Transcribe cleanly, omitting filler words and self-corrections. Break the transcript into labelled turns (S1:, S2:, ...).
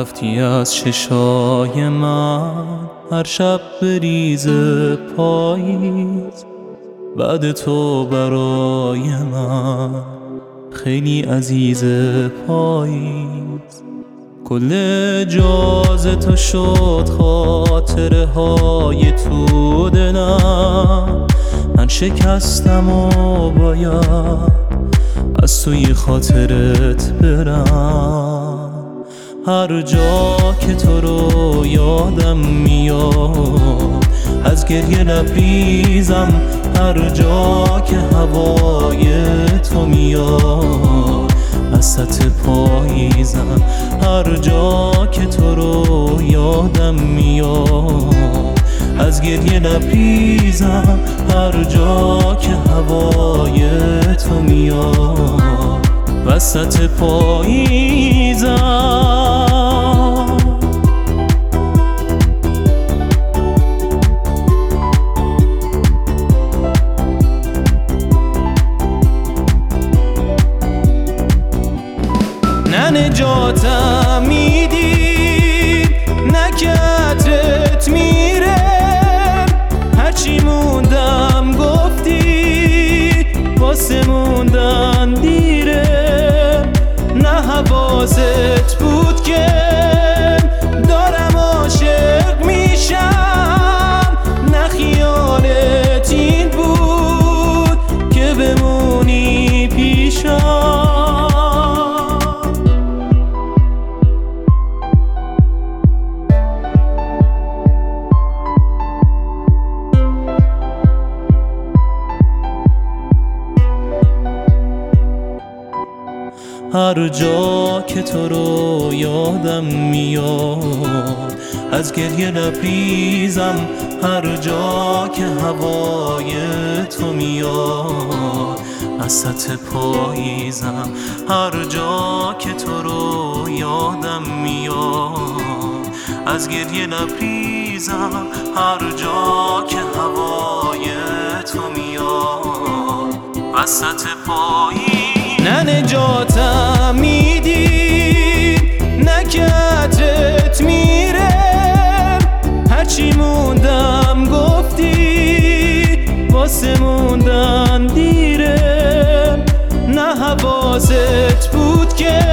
S1: رفتی از چشای من هر شب بریز پاییز. بعد تو برای من خیلی عزیز پاییز. کل جاز تو شد خاطره های تو دلم. من شکستم و باید از توی خاطرت برم. هر جا که تو رو یادم میاد از گریه لبریزم. هر جا که هوای تو میاد وسط پاییزم. هر جا که تو رو یادم میاد از گریه لبریزم. هر جا که هوای تو میاد وسط پاییزم. نه نجاتم میدی نه کتت میره. هرچی موندم گفتی واسه موندن دیره. نه حواست بود که دارم عاشق میشم. نه خیالت این بود که بمونی پیشم. هر جا که تو رو یادم میاد از گریه لبریزم. هر جا که هوای تو میاد وسط پاییزم. هر جا که تو رو یادم میاد از گریه لبریزم. هر جا که هوای تو میاد وسط پاییزم. نه نجاتم میدی نه کتت میره. هرچی موندم گفتی واسه موندن دیره. نه حواست بود که